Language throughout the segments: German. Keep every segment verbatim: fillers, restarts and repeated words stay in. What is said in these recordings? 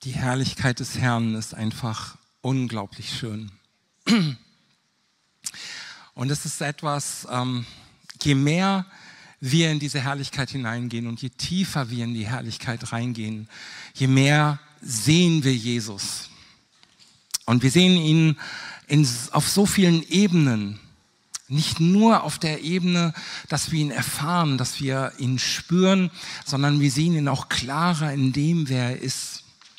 Die Herrlichkeit des Herrn ist einfach unglaublich schön. Und es ist etwas, ähm, je mehr wir in diese Herrlichkeit hineingehen und je tiefer wir in die Herrlichkeit reingehen, je mehr sehen wir Jesus. Und wir sehen ihn in, auf so vielen Ebenen. Nicht nur auf der Ebene, dass wir ihn erfahren, dass wir ihn spüren, sondern wir sehen ihn auch klarer in dem, wer er ist.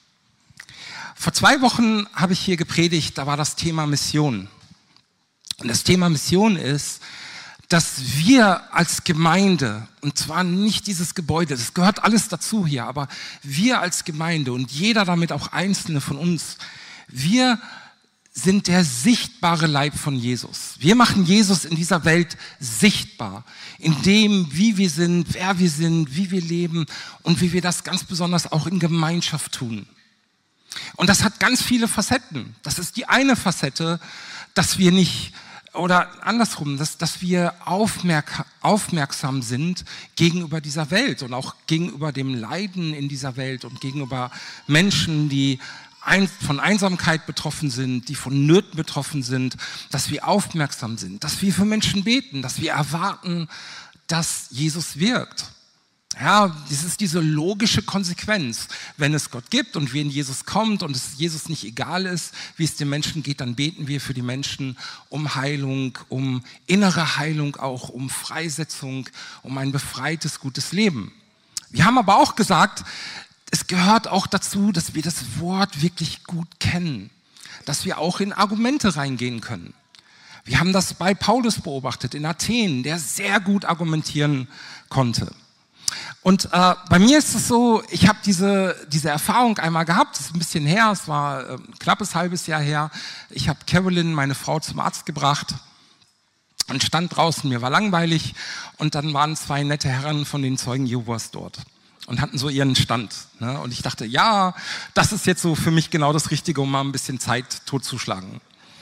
Vor zwei Wochen habe ich hier gepredigt, da war das Thema Mission. Und das Thema Mission ist, dass wir als Gemeinde, und zwar nicht dieses Gebäude, das gehört alles dazu hier, aber wir als Gemeinde und jeder damit auch Einzelne von uns, wir sind der sichtbare Leib von Jesus. Wir machen Jesus in dieser Welt sichtbar, in dem, wie wir sind, wer wir sind, wie wir leben und wie wir das ganz besonders auch in Gemeinschaft tun. Und das hat ganz viele Facetten. Das ist die eine Facette, dass wir nicht, oder andersrum, dass, dass wir aufmerk, aufmerksam sind gegenüber dieser Welt und auch gegenüber dem Leiden in dieser Welt und gegenüber Menschen, die ein, von Einsamkeit betroffen sind, die von Nöten betroffen sind, dass wir aufmerksam sind, dass wir für Menschen beten, dass wir erwarten, dass Jesus wirkt. Ja, das ist diese logische Konsequenz. Wenn es Gott gibt und wir in Jesus kommt und es Jesus nicht egal ist, wie es den Menschen geht, dann beten wir für die Menschen um Heilung, um innere Heilung auch, um Freisetzung, um ein befreites, gutes Leben. Wir haben aber auch gesagt, es gehört auch dazu, dass wir das Wort wirklich gut kennen, dass wir auch in Argumente reingehen können. Wir haben das bei Paulus beobachtet in Athen, der sehr gut argumentieren konnte. Und äh, bei mir ist es so, ich habe diese, diese Erfahrung einmal gehabt, das ist ein bisschen her, es war äh, ein knappes halbes Jahr her. Ich habe Carolyn, meine Frau, zum Arzt gebracht und stand draußen, mir war langweilig und dann waren zwei nette Herren von den Zeugen Jehovas dort und hatten so ihren Stand. Ne? Und ich dachte, ja, das ist jetzt so für mich genau das Richtige, um mal ein bisschen Zeit totzuschlagen.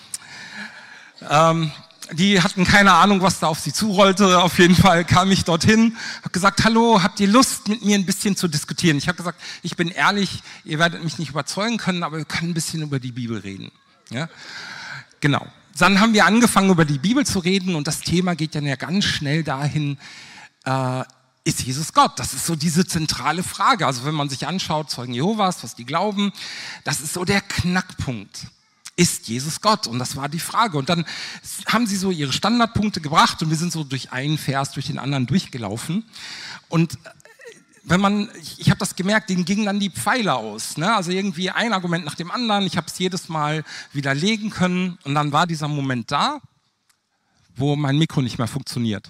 Ähm, Die hatten keine Ahnung, was da auf sie zurollte. Auf jeden Fall kam ich dorthin, habe gesagt, hallo, habt ihr Lust, mit mir ein bisschen zu diskutieren? Ich habe gesagt, ich bin ehrlich, ihr werdet mich nicht überzeugen können, aber wir können ein bisschen über die Bibel reden. Ja? Genau. Dann haben wir angefangen, über die Bibel zu reden und das Thema geht dann ja ganz schnell dahin, äh, ist Jesus Gott? Das ist so diese zentrale Frage. Also wenn man sich anschaut, Zeugen Jehovas, was die glauben, das ist so der Knackpunkt. Ist Jesus Gott? Und das war die Frage. Und dann haben sie so ihre Standardpunkte gebracht und wir sind so durch einen Vers, durch den anderen durchgelaufen. Und wenn man, ich, ich habe das gemerkt, denen gingen dann die Pfeile aus. Ne? Also irgendwie ein Argument nach dem anderen. Ich habe es jedes Mal widerlegen können. Und dann war dieser Moment da, wo mein Mikro nicht mehr funktioniert.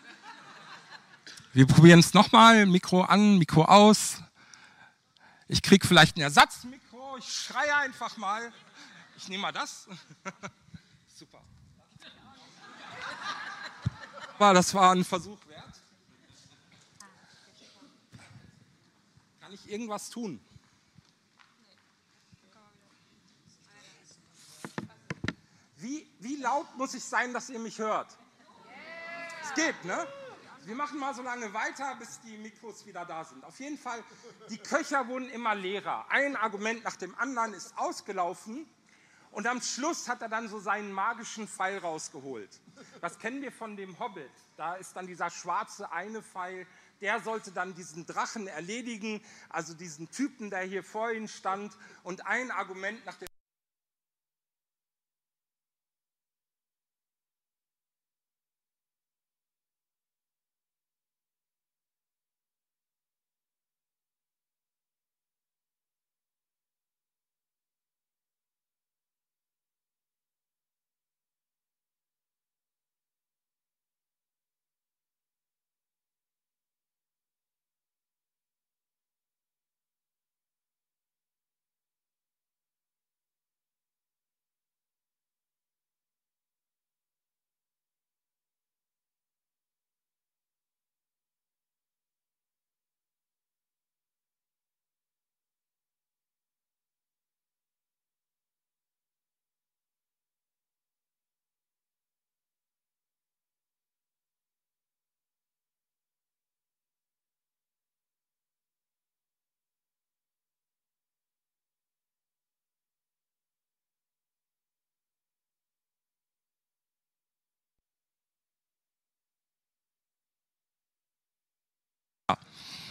Wir probieren es nochmal. Mikro an, Mikro aus. Ich kriege vielleicht ein Ersatzmikro. Ich schreie einfach mal. Ich nehme mal das. Super. Aber das war ein Versuch wert. Kann ich irgendwas tun? Wie, wie laut muss ich sein, dass ihr mich hört? Es geht, ne? Wir machen mal so lange weiter, bis die Mikros wieder da sind. Auf jeden Fall, die Köcher wurden immer leerer. Ein Argument nach dem anderen ist ausgelaufen. Und am Schluss hat er dann so seinen magischen Pfeil rausgeholt. Das kennen wir von dem Hobbit. Da ist dann dieser schwarze eine Pfeil, der sollte dann diesen Drachen erledigen, also diesen Typen, der hier vor ihm stand. Und ein Argument nach dem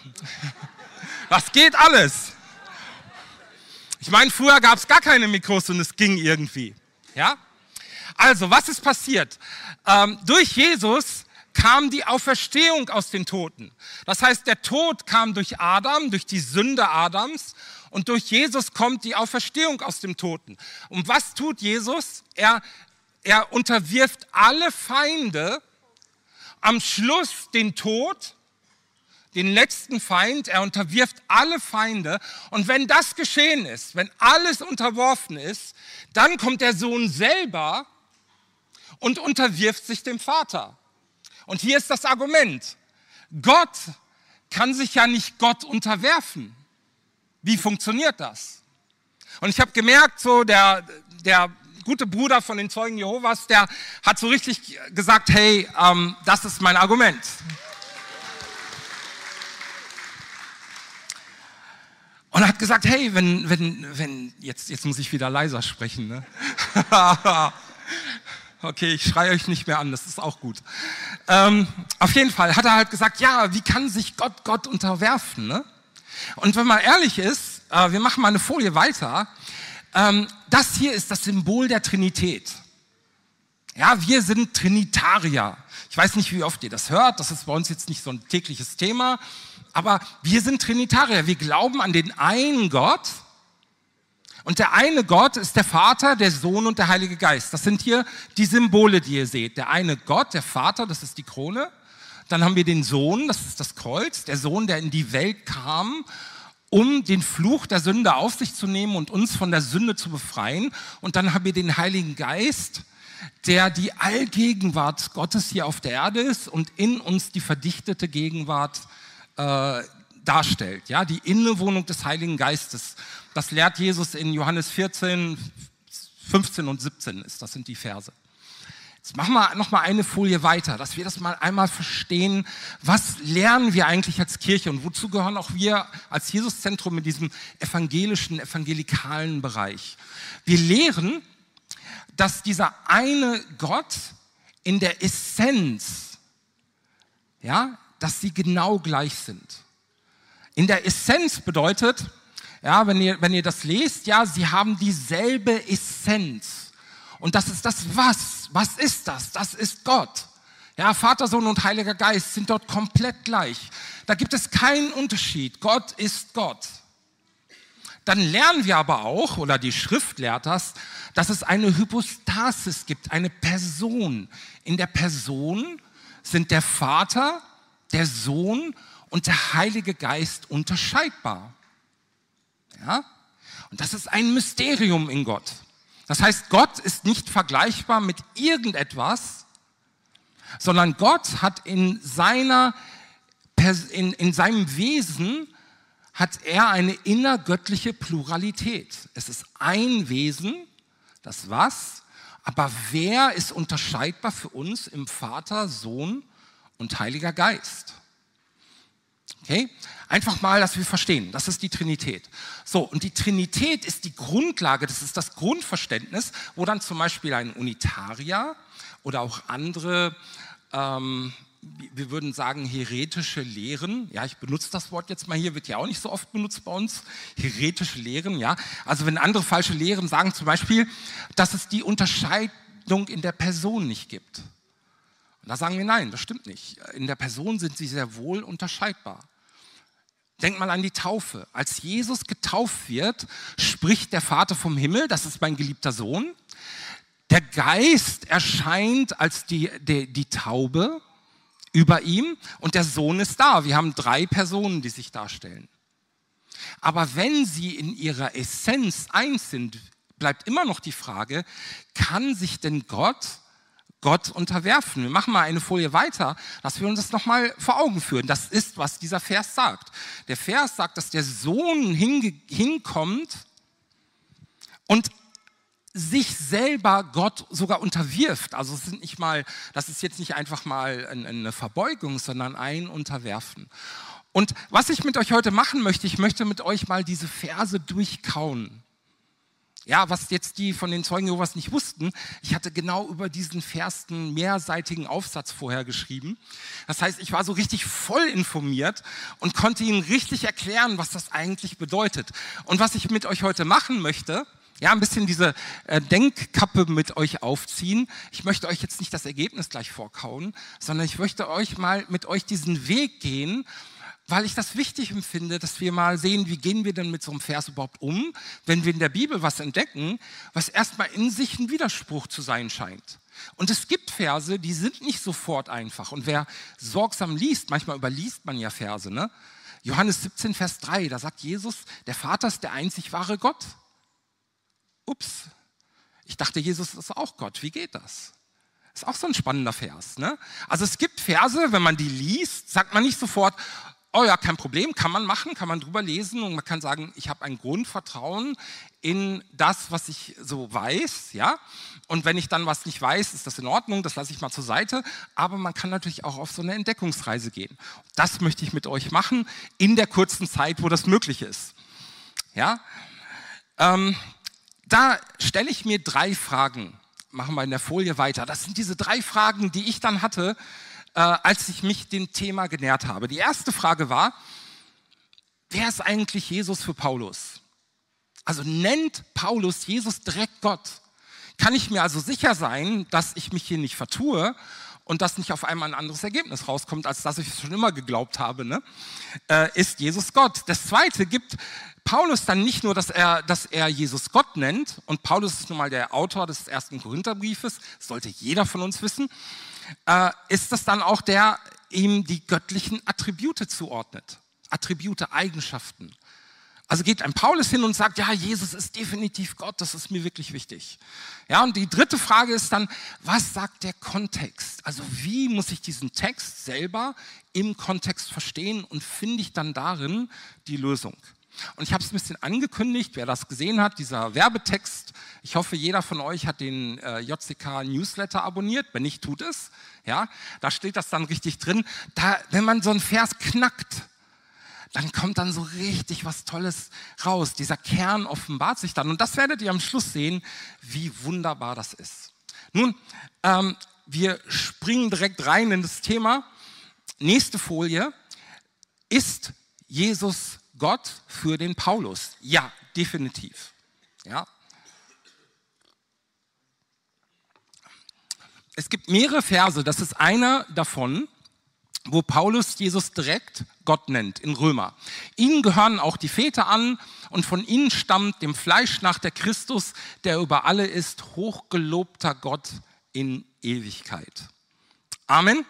Das geht alles. Ich meine, früher gab es gar keine Mikros und es ging irgendwie. Ja? Also, was ist passiert? Ähm, durch Jesus kam die Auferstehung aus den Toten. Das heißt, der Tod kam durch Adam, durch die Sünde Adams, und durch Jesus kommt die Auferstehung aus dem Toten. Und was tut Jesus? Er, er unterwirft alle Feinde, am Schluss den Tod, den letzten Feind, er unterwirft alle Feinde. Und wenn das geschehen ist, wenn alles unterworfen ist, dann kommt der Sohn selber und unterwirft sich dem Vater. Und hier ist das Argument. Gott kann sich ja nicht Gott unterwerfen. Wie funktioniert das? Und ich habe gemerkt, so der, der gute Bruder von den Zeugen Jehovas, der hat so richtig gesagt, hey, ähm, das ist mein Argument. Und er hat gesagt, hey, wenn, wenn, wenn, jetzt, jetzt muss ich wieder leiser sprechen, ne? Okay, ich schreie euch nicht mehr an, das ist auch gut. Ähm, auf jeden Fall hat er halt gesagt, ja, wie kann sich Gott Gott unterwerfen, ne? Und wenn man ehrlich ist, äh, wir machen mal eine Folie weiter, ähm, das hier ist das Symbol der Trinität. Ja, wir sind Trinitarier. Ich weiß nicht, wie oft ihr das hört, das ist bei uns jetzt nicht so ein tägliches Thema, aber wir sind Trinitarier. Wir glauben an den einen Gott. Und der eine Gott ist der Vater, der Sohn und der Heilige Geist. Das sind hier die Symbole, die ihr seht. Der eine Gott, der Vater, das ist die Krone. Dann haben wir den Sohn, das ist das Kreuz. Der Sohn, der in die Welt kam, um den Fluch der Sünde auf sich zu nehmen und uns von der Sünde zu befreien. Und dann haben wir den Heiligen Geist, der die Allgegenwart Gottes hier auf der Erde ist und in uns die verdichtete Gegenwart äh, darstellt. Ja, die Innewohnung des Heiligen Geistes. Das lehrt Jesus in Johannes vierzehn, fünfzehn und siebzehn, ist, das sind die Verse. Jetzt machen wir noch mal eine Folie weiter, dass wir das mal einmal verstehen, was lernen wir eigentlich als Kirche und wozu gehören auch wir als Jesuszentrum in diesem evangelischen, evangelikalen Bereich. Wir lehren, dass dieser eine Gott in der Essenz, ja, dass sie genau gleich sind. In der Essenz bedeutet, ja, wenn ihr, wenn ihr das lest, ja, sie haben dieselbe Essenz. Und das ist das Was. Was ist das? Das ist Gott. Ja, Vater, Sohn und Heiliger Geist sind dort komplett gleich. Da gibt es keinen Unterschied. Gott ist Gott. Dann lernen wir aber auch, oder die Schrift lehrt das, dass es eine Hypostasis gibt, eine Person. In der Person sind der Vater, der Sohn und der Heilige Geist unterscheidbar. Ja? Und das ist ein Mysterium in Gott. Das heißt, Gott ist nicht vergleichbar mit irgendetwas, sondern Gott hat in seiner, in, in seinem Wesen hat er eine innergöttliche Pluralität. Es ist ein Wesen, das Was, aber wer ist unterscheidbar für uns im Vater, Sohn und Heiliger Geist? Okay? Einfach mal, dass wir verstehen, das ist die Trinität. So, und die Trinität ist die Grundlage, das ist das Grundverständnis, wo dann zum Beispiel ein Unitarier oder auch andere, ähm, wir würden sagen, heretische Lehren, ja, ich benutze das Wort jetzt mal hier, wird ja auch nicht so oft benutzt bei uns, heretische Lehren, ja, also wenn andere falsche Lehren sagen zum Beispiel, dass es die Unterscheidung in der Person nicht gibt. Und da sagen wir, nein, das stimmt nicht. In der Person sind sie sehr wohl unterscheidbar. Denk mal an die Taufe. Als Jesus getauft wird, spricht der Vater vom Himmel, das ist mein geliebter Sohn. Der Geist erscheint als die, die, die Taube über ihm und der Sohn ist da. Wir haben drei Personen, die sich darstellen. Aber wenn sie in ihrer Essenz eins sind, bleibt immer noch die Frage, kann sich denn Gott Gott unterwerfen? Wir machen mal eine Folie weiter, dass wir uns das nochmal vor Augen führen. Das ist, was dieser Vers sagt. Der Vers sagt, dass der Sohn hinge- hinkommt und sich selber Gott sogar unterwirft. Also es sind nicht mal, das ist jetzt nicht einfach mal eine Verbeugung, sondern ein Unterwerfen. Und was ich mit euch heute machen möchte, ich möchte mit euch mal diese Verse durchkauen. Ja, was jetzt die von den Zeugen Jehovas nicht wussten, ich hatte genau über diesen Vers einen mehrseitigen Aufsatz vorher geschrieben. Das heißt, ich war so richtig voll informiert und konnte ihnen richtig erklären, was das eigentlich bedeutet. Und was ich mit euch heute machen möchte, ja, ein bisschen diese äh, Denkkappe mit euch aufziehen. Ich möchte euch jetzt nicht das Ergebnis gleich vorkauen, sondern ich möchte euch mal mit euch diesen Weg gehen, weil ich das wichtig empfinde, dass wir mal sehen, wie gehen wir denn mit so einem Vers überhaupt um, wenn wir in der Bibel was entdecken, was erstmal in sich ein Widerspruch zu sein scheint. Und es gibt Verse, die sind nicht sofort einfach. Und wer sorgsam liest, manchmal überliest man ja Verse, ne? Johannes siebzehn, Vers drei, da sagt Jesus, der Vater ist der einzig wahre Gott. Ups, ich dachte, Jesus ist auch Gott. Wie geht das? Ist auch so ein spannender Vers, ne? Also es gibt Verse, wenn man die liest, sagt man nicht sofort, oh ja, kein Problem, kann man machen, kann man drüber lesen und man kann sagen, ich habe ein Grundvertrauen in das, was ich so weiß, ja. Und wenn ich dann was nicht weiß, ist das in Ordnung, das lasse ich mal zur Seite. Aber man kann natürlich auch auf so eine Entdeckungsreise gehen. Das möchte ich mit euch machen, in der kurzen Zeit, wo das möglich ist. Ja, ähm, da stelle ich mir drei Fragen. Machen wir in der Folie weiter. Das sind diese drei Fragen, die ich dann hatte, äh, als ich mich dem Thema genähert habe. Die erste Frage war, wer ist eigentlich Jesus für Paulus? Also nennt Paulus Jesus direkt Gott? Kann ich mir also sicher sein, dass ich mich hier nicht vertue und dass nicht auf einmal ein anderes Ergebnis rauskommt, als dass ich es schon immer geglaubt habe, ne? äh, ist Jesus Gott. Das Zweite gibt Paulus dann nicht nur, dass er, dass er Jesus Gott nennt, und Paulus ist nun mal der Autor des ersten Korintherbriefes, das sollte jeder von uns wissen, äh, ist das dann auch der, ihm die göttlichen Attribute zuordnet. Attribute, Eigenschaften. Also geht ein Paulus hin und sagt, ja, Jesus ist definitiv Gott, das ist mir wirklich wichtig. Ja, und die dritte Frage ist dann, was sagt der Kontext? Also wie muss ich diesen Text selber im Kontext verstehen und finde ich dann darin die Lösung? Und ich habe es ein bisschen angekündigt, wer das gesehen hat, dieser Werbetext. Ich hoffe, jeder von euch hat den äh, J C K-Newsletter abonniert. Wenn nicht, tut es. Ja, da steht das dann richtig drin. Da, wenn man so einen Vers knackt, dann kommt dann so richtig was Tolles raus. Dieser Kern offenbart sich dann. Und das werdet ihr am Schluss sehen, wie wunderbar das ist. Nun, ähm, wir springen direkt rein in das Thema. Nächste Folie. Ist Jesus Gott für den Paulus? Ja, definitiv. Ja. Es gibt mehrere Verse, das ist einer davon, wo Paulus Jesus direkt Gott nennt, in Römer. Ihnen gehören auch die Väter an und von ihnen stammt dem Fleisch nach der Christus, der über alle ist, hochgelobter Gott in Ewigkeit. Amen.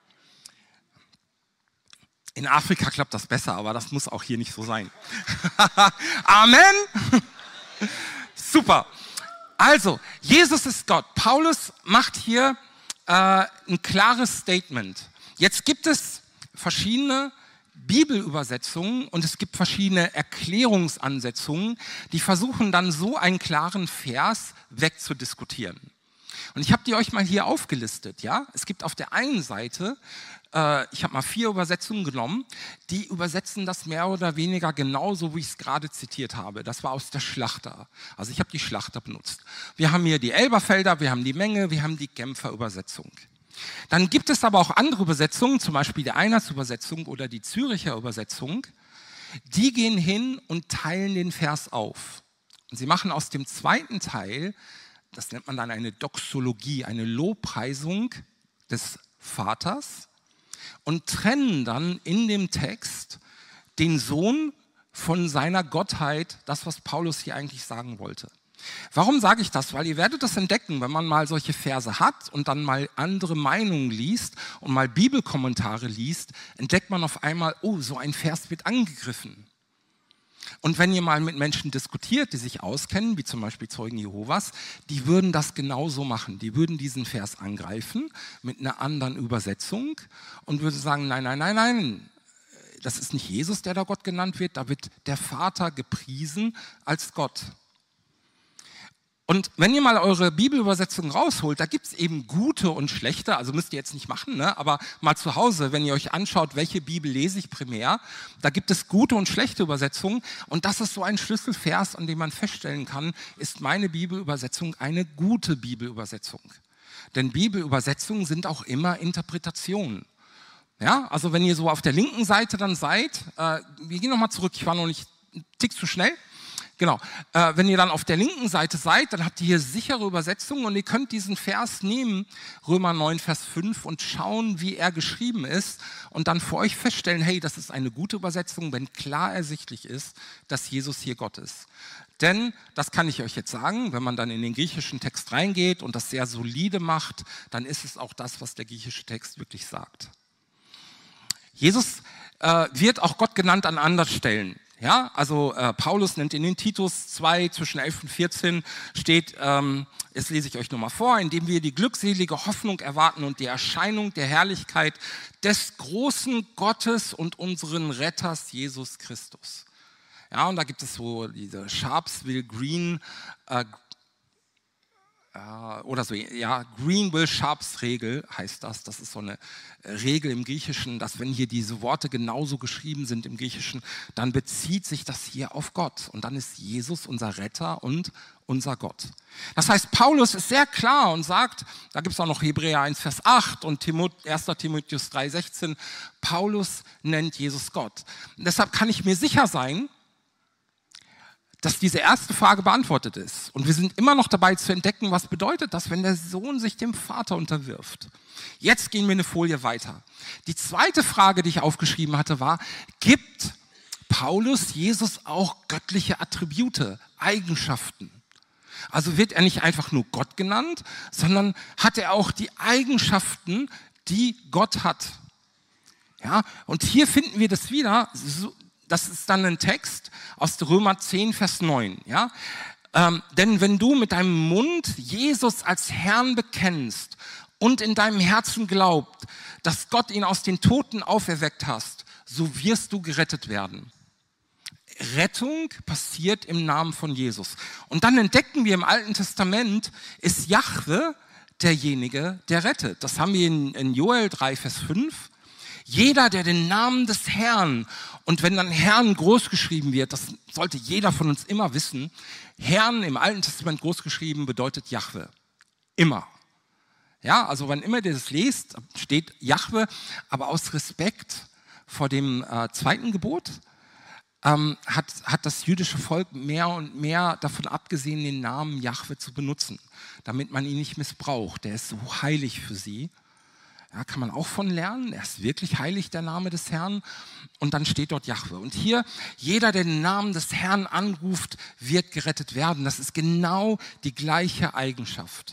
In Afrika klappt das besser, aber das muss auch hier nicht so sein. Amen. Super. Also, Jesus ist Gott. Paulus macht hier äh, ein klares Statement. Jetzt gibt es verschiedene Bibelübersetzungen und es gibt verschiedene Erklärungsansetzungen, die versuchen dann so einen klaren Vers wegzudiskutieren. Und ich habe die euch mal hier aufgelistet. Ja? Es gibt auf der einen Seite, äh, ich habe mal vier Übersetzungen genommen, die übersetzen das mehr oder weniger genauso, wie ich es gerade zitiert habe. Das war aus der Schlachter. Also ich habe die Schlachter benutzt. Wir haben hier die Elberfelder, wir haben die Menge, wir haben die Genfer Übersetzung. Dann gibt es aber auch andere Übersetzungen, zum Beispiel die Einheitsübersetzung oder die Züricher Übersetzung, die gehen hin und teilen den Vers auf. Und sie machen aus dem zweiten Teil, das nennt man dann eine Doxologie, eine Lobpreisung des Vaters, und trennen dann in dem Text den Sohn von seiner Gottheit, das, was Paulus hier eigentlich sagen wollte. Warum sage ich das? Weil ihr werdet das entdecken, wenn man mal solche Verse hat und dann mal andere Meinungen liest und mal Bibelkommentare liest, entdeckt man auf einmal, oh, so ein Vers wird angegriffen. Und wenn ihr mal mit Menschen diskutiert, die sich auskennen, wie zum Beispiel Zeugen Jehovas, die würden das genauso machen. Die würden diesen Vers angreifen mit einer anderen Übersetzung und würden sagen, nein, nein, nein, nein, das ist nicht Jesus, der da Gott genannt wird, da wird der Vater gepriesen als Gott. Und wenn ihr mal eure Bibelübersetzung rausholt, da gibt es eben gute und schlechte, also müsst ihr jetzt nicht machen, ne? Aber mal zu Hause, wenn ihr euch anschaut, welche Bibel lese ich primär, da gibt es gute und schlechte Übersetzungen und das ist so ein Schlüsselvers, an dem man feststellen kann, ist meine Bibelübersetzung eine gute Bibelübersetzung. Denn Bibelübersetzungen sind auch immer Interpretationen. Ja, also wenn ihr so auf der linken Seite dann seid, äh, wir gehen nochmal zurück, ich war noch nicht einen Tick zu schnell. Genau, äh, wenn ihr dann auf der linken Seite seid, dann habt ihr hier sichere Übersetzungen und ihr könnt diesen Vers nehmen, Römer neun, Vers fünf, und schauen, wie er geschrieben ist und dann für euch feststellen, hey, das ist eine gute Übersetzung, wenn klar ersichtlich ist, dass Jesus hier Gott ist. Denn, das kann ich euch jetzt sagen, wenn man dann in den griechischen Text reingeht und das sehr solide macht, dann ist es auch das, was der griechische Text wirklich sagt. Jesus äh, wird auch Gott genannt an anderen Stellen. Ja, also äh, Paulus nennt in den Titus zwei, zwischen elf und vierzehn, steht, ähm, das lese ich euch nur mal vor, indem wir die glückselige Hoffnung erwarten und die Erscheinung der Herrlichkeit des großen Gottes und unseren Retters Jesus Christus. Ja, und da gibt es so diese Sharpsville Green äh, oder so, ja, Green-Will-Sharps-Regel heißt das. Das ist so eine Regel im Griechischen, dass wenn hier diese Worte genauso geschrieben sind im Griechischen, dann bezieht sich das hier auf Gott. Und dann ist Jesus unser Retter und unser Gott. Das heißt, Paulus ist sehr klar und sagt, da gibt es auch noch Hebräer eins, Vers acht und erster Timotheus drei, sechzehn, Paulus nennt Jesus Gott. Und deshalb kann ich mir sicher sein, dass diese erste Frage beantwortet ist. Und wir sind immer noch dabei zu entdecken, was bedeutet das, wenn der Sohn sich dem Vater unterwirft. Jetzt gehen wir eine Folie weiter. Die zweite Frage, die ich aufgeschrieben hatte, war, gibt Paulus Jesus auch göttliche Attribute, Eigenschaften? Also wird er nicht einfach nur Gott genannt, sondern hat er auch die Eigenschaften, die Gott hat. Ja, und hier finden wir das wieder. Das ist dann ein Text aus Römer zehn, Vers neun. Ja? Ähm, denn wenn du mit deinem Mund Jesus als Herrn bekennst und in deinem Herzen glaubt, dass Gott ihn aus den Toten auferweckt hast, so wirst du gerettet werden. Rettung passiert im Namen von Jesus. Und dann entdecken wir im Alten Testament, ist Jahwe derjenige, der rettet. Das haben wir in, in Joel drei, Vers fünf. Jeder, der den Namen des Herrn, und wenn dann Herrn groß geschrieben wird, das sollte jeder von uns immer wissen, Herrn im Alten Testament groß geschrieben bedeutet Jahwe. Immer. Ja, also wann immer ihr das lest, steht Jahwe, aber aus Respekt vor dem äh, zweiten Gebot ähm, hat, hat das jüdische Volk mehr und mehr davon abgesehen, den Namen Jahwe zu benutzen, damit man ihn nicht missbraucht. Der ist so heilig für sie. Ja, kann man auch von lernen. Er ist wirklich heilig, der Name des Herrn. Und dann steht dort Jahwe. Und hier, jeder, der den Namen des Herrn anruft, wird gerettet werden. Das ist genau die gleiche Eigenschaft.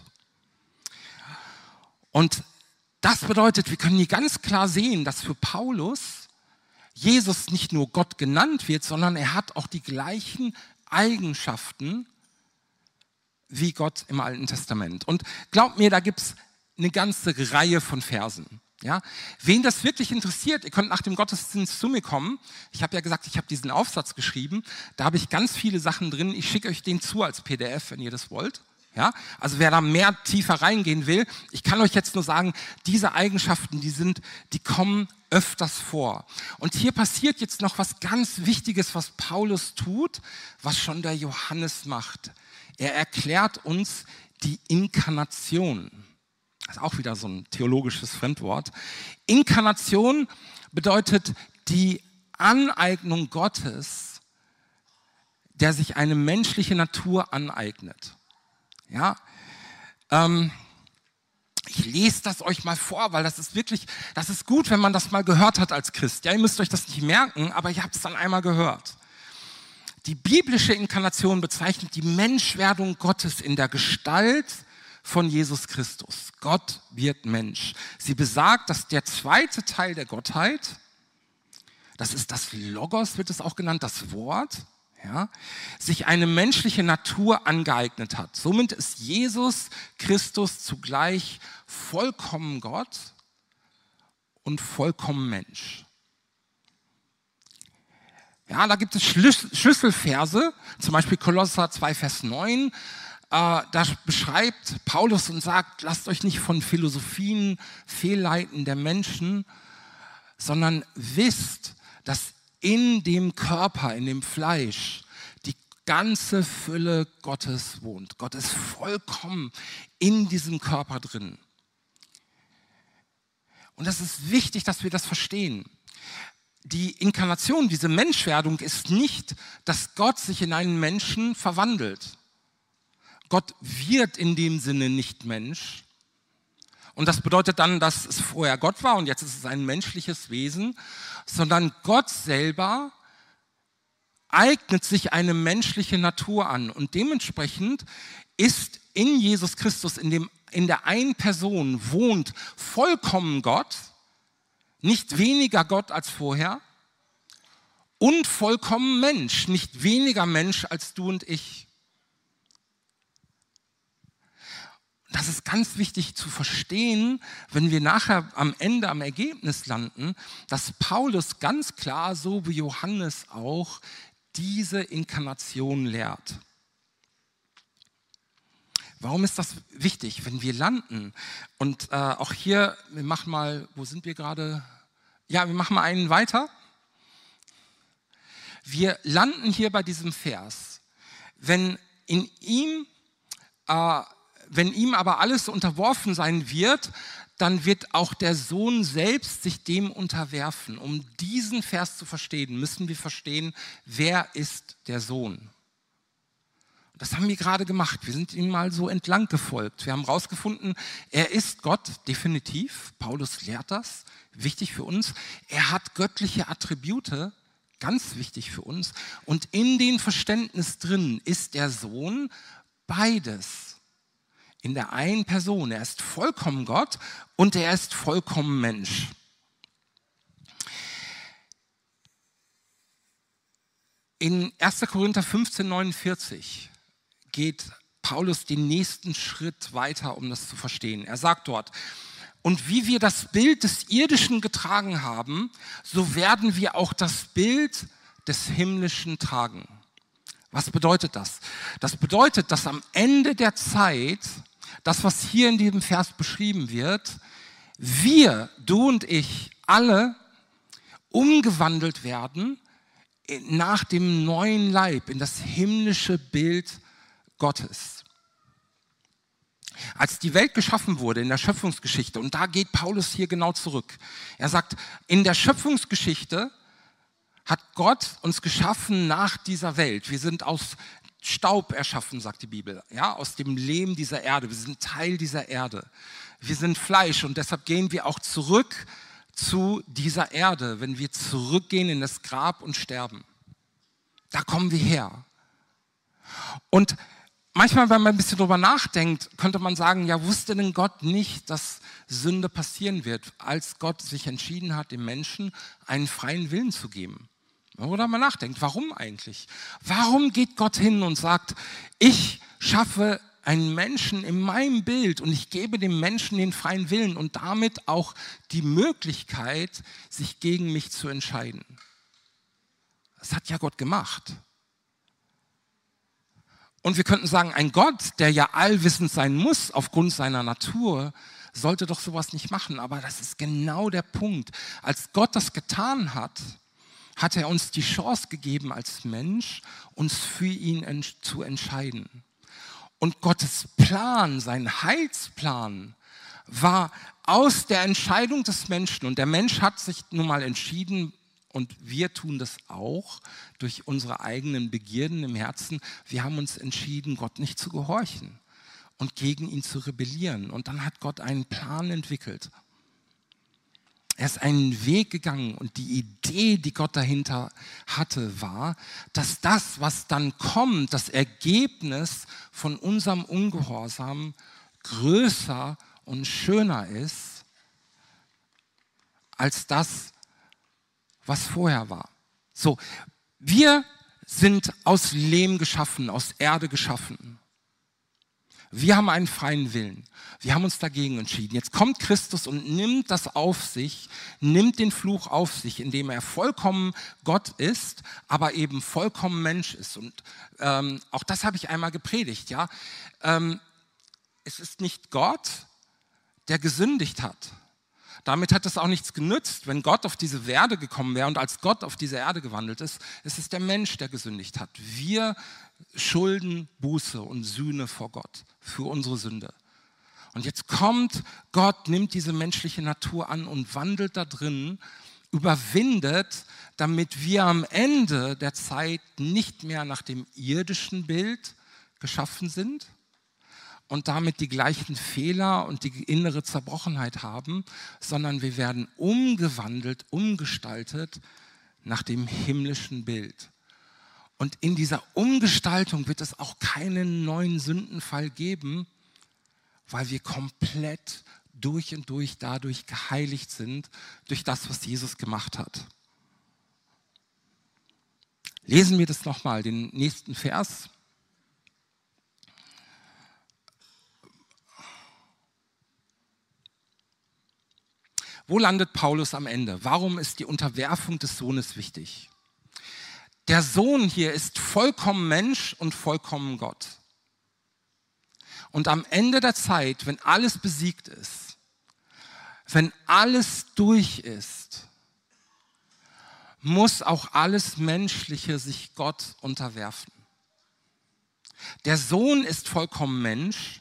Und das bedeutet, wir können hier ganz klar sehen, dass für Paulus Jesus nicht nur Gott genannt wird, sondern er hat auch die gleichen Eigenschaften wie Gott im Alten Testament. Und glaubt mir, da gibt es eine ganze Reihe von Versen. Ja? Wen das wirklich interessiert, ihr könnt nach dem Gottesdienst zu mir kommen. Ich habe ja gesagt, ich habe diesen Aufsatz geschrieben. Da habe ich ganz viele Sachen drin. Ich schicke euch den zu als P D F, wenn ihr das wollt. Ja? Also wer da mehr tiefer reingehen will, ich kann euch jetzt nur sagen, diese Eigenschaften, die sind, die kommen öfters vor. Und hier passiert jetzt noch was ganz Wichtiges, was Paulus tut, was schon der Johannes macht. Er erklärt uns die Inkarnation. Das ist auch wieder so ein theologisches Fremdwort. Inkarnation bedeutet die Aneignung Gottes, der sich eine menschliche Natur aneignet. Ja, ähm, ich lese das euch mal vor, weil das ist wirklich, das ist gut, wenn man das mal gehört hat als Christ. Ja, ihr müsst euch das nicht merken, aber ich habe es dann einmal gehört. Die biblische Inkarnation bezeichnet die Menschwerdung Gottes in der Gestalt von Jesus Christus. Gott wird Mensch. Sie besagt, dass der zweite Teil der Gottheit, das ist das Logos, wird es auch genannt, das Wort, ja, sich eine menschliche Natur angeeignet hat. Somit ist Jesus Christus zugleich vollkommen Gott und vollkommen Mensch. Ja, da gibt es Schlüsselverse, zum Beispiel Kolosser zwei, Vers neun. äh, da beschreibt Paulus und sagt, lasst euch nicht von Philosophien fehlleiten der Menschen, sondern wisst, dass in dem Körper, in dem Fleisch, die ganze Fülle Gottes wohnt. Gott ist vollkommen in diesem Körper drin. Und das ist wichtig, dass wir das verstehen. Die Inkarnation, diese Menschwerdung ist nicht, dass Gott sich in einen Menschen verwandelt. Gott wird in dem Sinne nicht Mensch. Und das bedeutet dann, dass es vorher Gott war und jetzt ist es ein menschliches Wesen, sondern Gott selber eignet sich eine menschliche Natur an. Und dementsprechend ist in Jesus Christus, in, dem, in der einen Person wohnt vollkommen Gott, nicht weniger Gott als vorher und vollkommen Mensch, nicht weniger Mensch als du und ich. Das ist ganz wichtig zu verstehen, wenn wir nachher am Ende am Ergebnis landen, dass Paulus ganz klar, so wie Johannes auch, diese Inkarnation lehrt. Warum ist das wichtig, wenn wir landen? Und äh, auch hier, wir machen mal, wo sind wir gerade? Ja, wir machen mal einen weiter. Wir landen hier bei diesem Vers. Wenn in ihm, äh, wenn ihm aber alles unterworfen sein wird, dann wird auch der Sohn selbst sich dem unterwerfen. Um diesen Vers zu verstehen, müssen wir verstehen, wer ist der Sohn? Das haben wir gerade gemacht. Wir sind ihm mal so entlang gefolgt. Wir haben herausgefunden, er ist Gott, definitiv. Paulus lehrt das, wichtig für uns. Er hat göttliche Attribute, ganz wichtig für uns. Und in dem Verständnis drin ist der Sohn beides. In der einen Person. Er ist vollkommen Gott und er ist vollkommen Mensch. In erster Korinther fünfzehn, neunundvierzig geht Paulus den nächsten Schritt weiter, um das zu verstehen. Er sagt dort, und wie wir das Bild des Irdischen getragen haben, so werden wir auch das Bild des Himmlischen tragen. Was bedeutet das? Das bedeutet, dass am Ende der Zeit, das, was hier in diesem Vers beschrieben wird, wir, du und ich, alle umgewandelt werden nach dem neuen Leib, in das himmlische Bild Gottes. Als die Welt geschaffen wurde in der Schöpfungsgeschichte, und da geht Paulus hier genau zurück. Er sagt, in der Schöpfungsgeschichte hat Gott uns geschaffen nach dieser Welt. Wir sind aus Staub erschaffen, sagt die Bibel, ja, aus dem Lehm dieser Erde. Wir sind Teil dieser Erde. Wir sind Fleisch und deshalb gehen wir auch zurück zu dieser Erde, wenn wir zurückgehen in das Grab und sterben. Da kommen wir her. Und manchmal, wenn man ein bisschen drüber nachdenkt, könnte man sagen, ja, wusste denn Gott nicht, dass Sünde passieren wird, als Gott sich entschieden hat, dem Menschen einen freien Willen zu geben? Oder man nachdenkt, warum eigentlich? Warum geht Gott hin und sagt, ich schaffe einen Menschen in meinem Bild und ich gebe dem Menschen den freien Willen und damit auch die Möglichkeit, sich gegen mich zu entscheiden? Das hat ja Gott gemacht. Und wir könnten sagen, ein Gott, der ja allwissend sein muss aufgrund seiner Natur, sollte doch sowas nicht machen. Aber das ist genau der Punkt. Als Gott das getan hat, hat er uns die Chance gegeben, als Mensch uns für ihn zu entscheiden. Und Gottes Plan, sein Heilsplan, war aus der Entscheidung des Menschen. Und der Mensch hat sich nun mal entschieden, und wir tun das auch durch unsere eigenen Begierden im Herzen. Wir haben uns entschieden, Gott nicht zu gehorchen und gegen ihn zu rebellieren. Und dann hat Gott einen Plan entwickelt. Er ist einen Weg gegangen und die Idee, die Gott dahinter hatte, war, dass das, was dann kommt, das Ergebnis von unserem Ungehorsam größer und schöner ist, als das, was vorher war. So, wir sind aus Lehm geschaffen, aus Erde geschaffen. Wir haben einen freien Willen. Wir haben uns dagegen entschieden. Jetzt kommt Christus und nimmt das auf sich, nimmt den Fluch auf sich, indem er vollkommen Gott ist, aber eben vollkommen Mensch ist. Und ähm, auch das habe ich einmal gepredigt. Ja? Ähm, es ist nicht Gott, der gesündigt hat. Damit hat es auch nichts genützt, wenn Gott auf diese Erde gekommen wäre und als Gott auf diese Erde gewandelt ist. Es ist der Mensch, der gesündigt hat. Wir schulden Buße und Sühne vor Gott für unsere Sünde. Und jetzt kommt Gott, nimmt diese menschliche Natur an und wandelt da drin, überwindet, damit wir am Ende der Zeit nicht mehr nach dem irdischen Bild geschaffen sind und damit die gleichen Fehler und die innere Zerbrochenheit haben, sondern wir werden umgewandelt, umgestaltet nach dem himmlischen Bild. Und in dieser Umgestaltung wird es auch keinen neuen Sündenfall geben, weil wir komplett durch und durch dadurch geheiligt sind, durch das, was Jesus gemacht hat. Lesen wir das nochmal, den nächsten Vers. Wo landet Paulus am Ende? Warum ist die Unterwerfung des Sohnes wichtig? Der Sohn hier ist vollkommen Mensch und vollkommen Gott. Und am Ende der Zeit, wenn alles besiegt ist, wenn alles durch ist, muss auch alles Menschliche sich Gott unterwerfen. Der Sohn ist vollkommen Mensch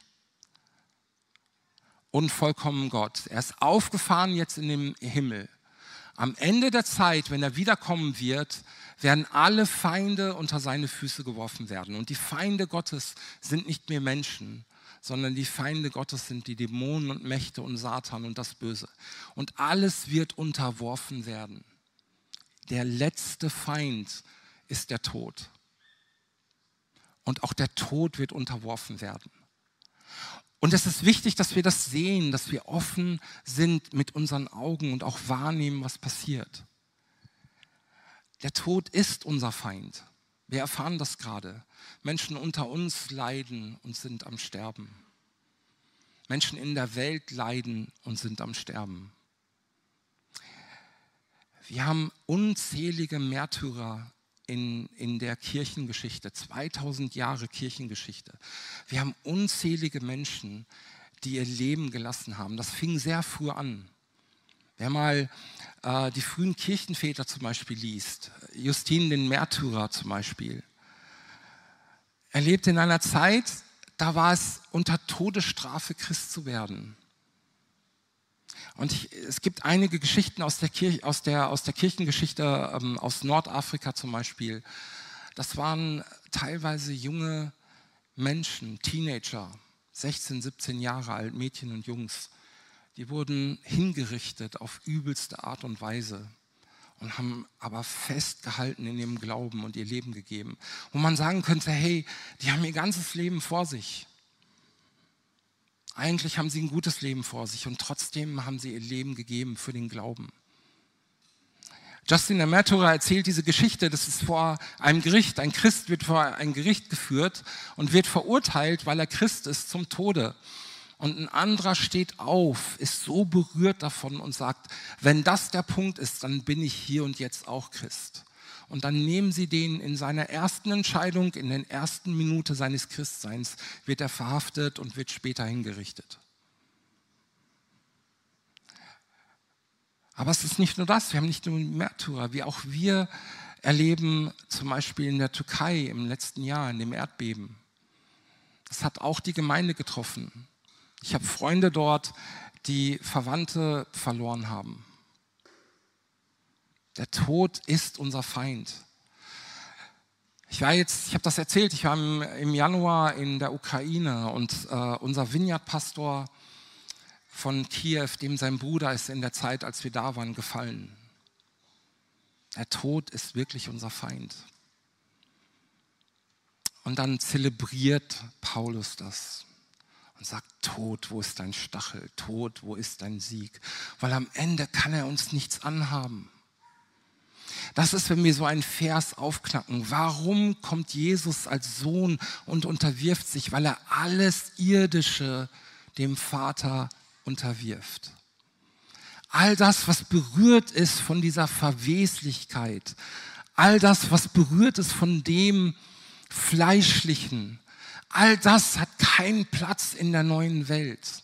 und vollkommen Gott. Er ist aufgefahren jetzt in den Himmel. Am Ende der Zeit, wenn er wiederkommen wird, werden alle Feinde unter seine Füße geworfen werden. Und die Feinde Gottes sind nicht mehr Menschen, sondern die Feinde Gottes sind die Dämonen und Mächte und Satan und das Böse. Und alles wird unterworfen werden. Der letzte Feind ist der Tod. Und auch der Tod wird unterworfen werden. Und es ist wichtig, dass wir das sehen, dass wir offen sind mit unseren Augen und auch wahrnehmen, was passiert. Der Tod ist unser Feind. Wir erfahren das gerade. Menschen unter uns leiden und sind am Sterben. Menschen in der Welt leiden und sind am Sterben. Wir haben unzählige Märtyrer in, in der Kirchengeschichte, zweitausend Jahre Kirchengeschichte. Wir haben unzählige Menschen, die ihr Leben gelassen haben. Das fing sehr früh an. Wer mal äh, die frühen Kirchenväter zum Beispiel liest, Justin den Märtyrer zum Beispiel, er lebte in einer Zeit, da war es unter Todesstrafe Christ zu werden. Und ich, es gibt einige Geschichten aus der, Kirche, aus der, aus der Kirchengeschichte, ähm, aus Nordafrika zum Beispiel. Das waren teilweise junge Menschen, Teenager, sechzehn, siebzehn Jahre alt, Mädchen und Jungs. Die wurden hingerichtet auf übelste Art und Weise und haben aber festgehalten in ihrem Glauben und ihr Leben gegeben. Wo man sagen könnte, hey, die haben ihr ganzes Leben vor sich. Eigentlich haben sie ein gutes Leben vor sich und trotzdem haben sie ihr Leben gegeben für den Glauben. Justin der Märtyrer erzählt diese Geschichte, das ist vor einem Gericht. Ein Christ wird vor ein Gericht geführt und wird verurteilt, weil er Christ ist, zum Tode. Und ein anderer steht auf, ist so berührt davon und sagt, wenn das der Punkt ist, dann bin ich hier und jetzt auch Christ. Und dann nehmen sie den in seiner ersten Entscheidung, in der ersten Minute seines Christseins, wird er verhaftet und wird später hingerichtet. Aber es ist nicht nur das, wir haben nicht nur Märtyrer, wie auch wir erleben zum Beispiel in der Türkei im letzten Jahr, in dem Erdbeben. Das hat auch die Gemeinde getroffen. Ich habe Freunde dort, die Verwandte verloren haben. Der Tod ist unser Feind. Ich war jetzt, ich habe das erzählt, ich war im, im Januar in der Ukraine und äh, unser Vineyard-Pastor von Kiew, dem sein Bruder ist in der Zeit, als wir da waren, gefallen. Der Tod ist wirklich unser Feind. Und dann zelebriert Paulus das und sagt, Tod, wo ist dein Stachel? Tod, wo ist dein Sieg? Weil am Ende kann er uns nichts anhaben. Das ist, wenn wir so einen Vers aufknacken. Warum kommt Jesus als Sohn und unterwirft sich? Weil er alles Irdische dem Vater unterwirft. All das, was berührt ist von dieser Verweslichkeit, all das, was berührt ist von dem Fleischlichen, all das hat keinen Platz in der neuen Welt.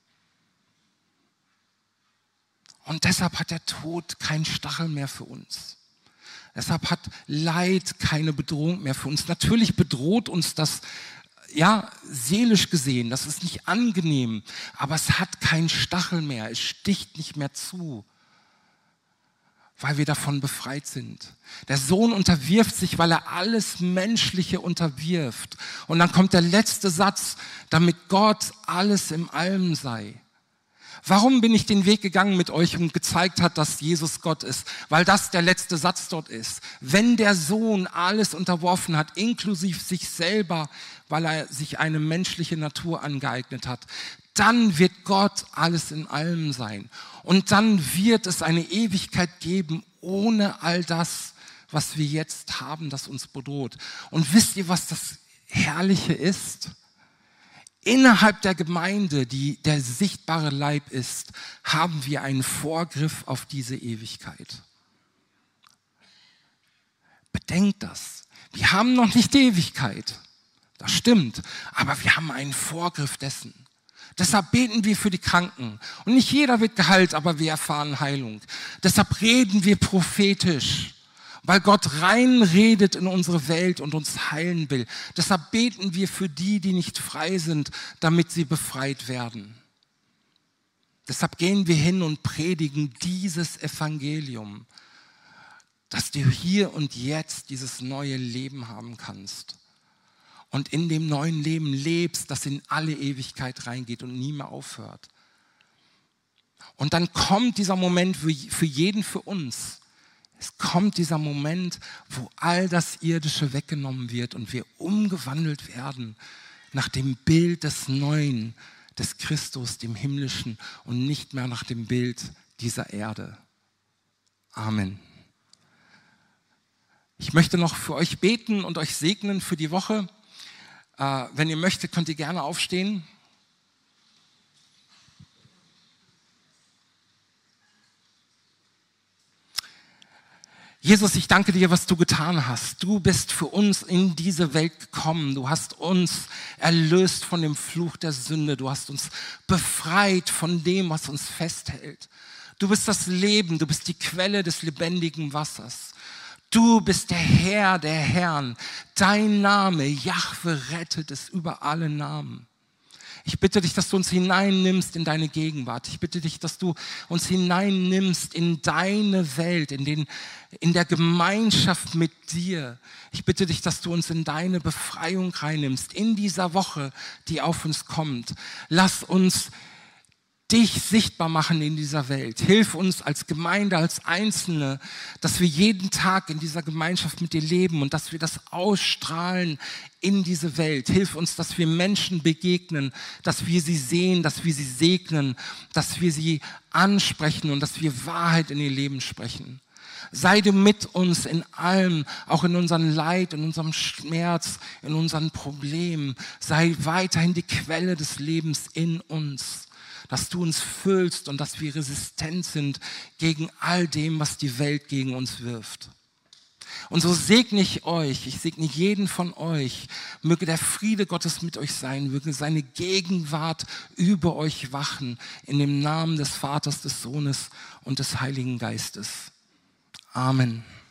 Und deshalb hat der Tod keinen Stachel mehr für uns. Deshalb hat Leid keine Bedrohung mehr für uns. Natürlich bedroht uns das, ja, seelisch gesehen, das ist nicht angenehm, aber es hat keinen Stachel mehr, es sticht nicht mehr zu, weil wir davon befreit sind. Der Sohn unterwirft sich, weil er alles Menschliche unterwirft. Und dann kommt der letzte Satz, damit Gott alles im Allem sei. Warum bin ich den Weg gegangen mit euch und gezeigt hat, dass Jesus Gott ist? Weil das der letzte Satz dort ist. Wenn der Sohn alles unterworfen hat, inklusive sich selber, weil er sich eine menschliche Natur angeeignet hat, dann wird Gott alles in allem sein. Und dann wird es eine Ewigkeit geben, ohne all das, was wir jetzt haben, das uns bedroht. Und wisst ihr, was das Herrliche ist? Innerhalb der Gemeinde, die der sichtbare Leib ist, haben wir einen Vorgriff auf diese Ewigkeit. Bedenkt das. Wir haben noch nicht die Ewigkeit. Das stimmt. Aber wir haben einen Vorgriff dessen. Deshalb beten wir für die Kranken. Und nicht jeder wird geheilt, aber wir erfahren Heilung. Deshalb reden wir prophetisch. Weil Gott reinredet in unsere Welt und uns heilen will. Deshalb beten wir für die, die nicht frei sind, damit sie befreit werden. Deshalb gehen wir hin und predigen dieses Evangelium, dass du hier und jetzt dieses neue Leben haben kannst. Und in dem neuen Leben lebst, das in alle Ewigkeit reingeht und nie mehr aufhört. Und dann kommt dieser Moment für jeden für uns. Es kommt dieser Moment, wo all das Irdische weggenommen wird und wir umgewandelt werden nach dem Bild des Neuen, des Christus, dem Himmlischen und nicht mehr nach dem Bild dieser Erde. Amen. Ich möchte noch für euch beten und euch segnen für die Woche. Äh, wenn ihr möchtet, könnt ihr gerne aufstehen. Jesus, ich danke dir, was du getan hast. Du bist für uns in diese Welt gekommen. Du hast uns erlöst von dem Fluch der Sünde. Du hast uns befreit von dem, was uns festhält. Du bist das Leben. Du bist die Quelle des lebendigen Wassers. Du bist der Herr der Herren. Dein Name, Jahwe, rettet es über alle Namen. Ich bitte dich, dass du uns hineinnimmst in deine Gegenwart. Ich bitte dich, dass du uns hineinnimmst in deine Welt, in, den, in der Gemeinschaft mit dir. Ich bitte dich, dass du uns in deine Befreiung reinnimmst, in dieser Woche, die auf uns kommt. Lass uns dich sichtbar machen in dieser Welt. Hilf uns als Gemeinde, als Einzelne, dass wir jeden Tag in dieser Gemeinschaft mit dir leben und dass wir das ausstrahlen in diese Welt. Hilf uns, dass wir Menschen begegnen, dass wir sie sehen, dass wir sie segnen, dass wir sie ansprechen und dass wir Wahrheit in ihr Leben sprechen. Sei du mit uns in allem, auch in unserem Leid, in unserem Schmerz, in unseren Problemen. Sei weiterhin die Quelle des Lebens in uns. Dass du uns füllst und dass wir resistent sind gegen all dem, was die Welt gegen uns wirft. Und so segne ich euch, ich segne jeden von euch, möge der Friede Gottes mit euch sein, möge seine Gegenwart über euch wachen, in dem Namen des Vaters, des Sohnes und des Heiligen Geistes. Amen.